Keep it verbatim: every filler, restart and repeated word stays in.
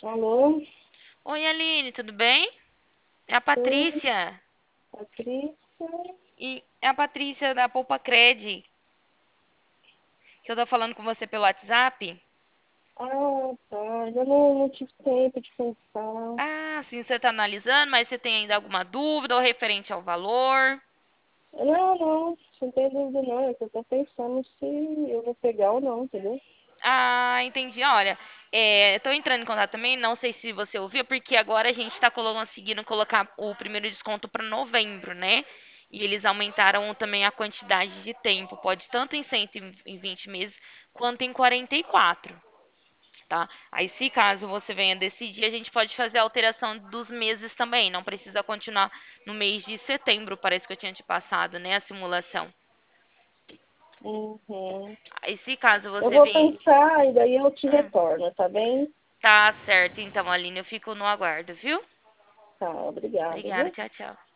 Alô? Oi, Aline, tudo bem? É a Oi, Patrícia. Patrícia. E é a Patrícia da Poupa Cred, que eu tô falando com você pelo WhatsApp. Ah, tá. Eu não, não tive tempo de pensar. Ah, sim, você tá analisando, mas você tem ainda alguma dúvida ou referente ao valor? Não, não, não tem dúvida não. É que eu tô pensando se eu vou pegar ou não, entendeu? Ah, entendi. Olha, é, tô entrando em contato também, não sei se você ouviu, porque agora a gente tá colo- conseguindo colocar o primeiro desconto para novembro, né? E eles aumentaram também a quantidade de tempo, pode tanto em cento e vinte meses quanto em quarenta e quatro. Tá? Aí, se caso você venha decidir, a gente pode fazer a alteração dos meses também. Não precisa continuar no mês de setembro, parece que eu tinha te passado, né? A simulação. Uhum. Aí, se caso Eu você vou venha. pensar e daí eu te Hum, retorno, tá bem? tá certo, então, Aline, eu fico no aguardo, viu? Tá, obrigada, Obrigada, viu? tchau, tchau.